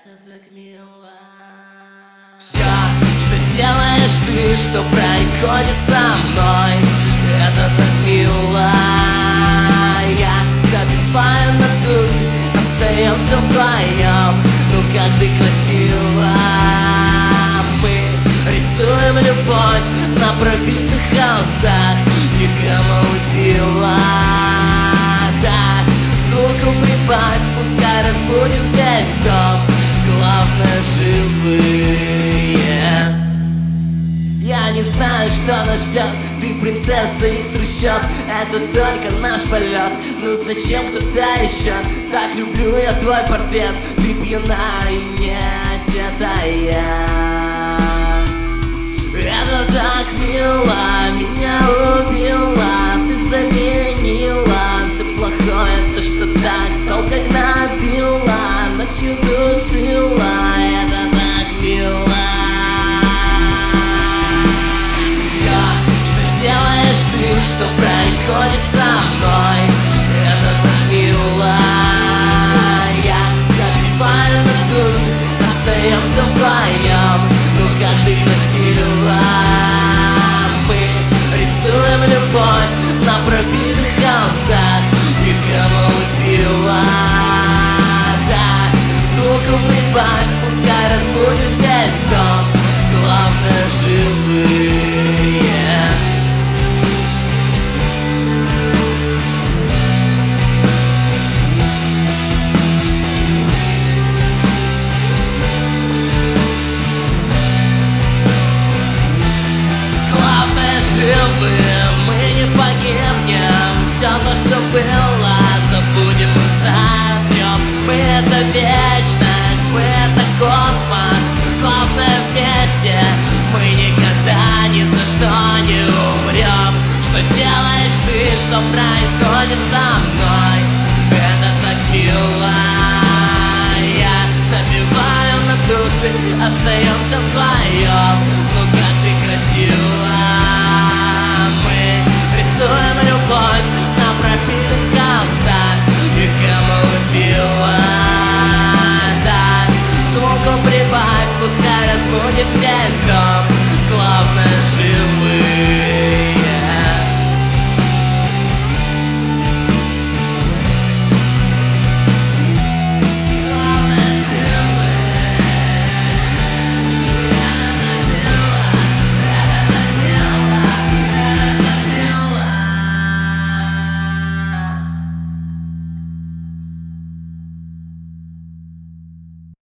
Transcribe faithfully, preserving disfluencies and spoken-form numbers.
Это так мило. Все, что делаешь ты, что происходит со мной, это так мило. Я забиваю на тусы, остаемся вдвоем. Ну как ты красива. Мы рисуем любовь на пробитых холстах. Никому убила. Да, звуку прибавь, пускай разбудим весь дом. Главное живые. Я не знаю, что нас ждет. Ты принцесса из трущоб, это только наш полет. Ну зачем кто-то еще? Так люблю я твой портрет. Ты пьяна и не одетая. Это так мило, меня убила. Ты заменила все плохое, то, что так долго гнобила, ночью душила. Это так мило. Все, что делаешь ты, что происходит со мной, это так мило. Я забиваю на тусы, остаемся вдвоем. Ну как ты красива. Мы рисуем любовь на пробитых холстах. Никому убила. Да, звуку прибавь, пускай разбудим весь дом. Главное живые. Живым мы не погибнем. Все то, что было, забудем и сотрем. Мы это вечность, мы это космос. Главное вместе, мы никогда ни за что не умрем. Что делаешь ты, что происходит со мной, это так мило. Я забиваю на тусы, остаемся вдвоем. Ну как ты красива.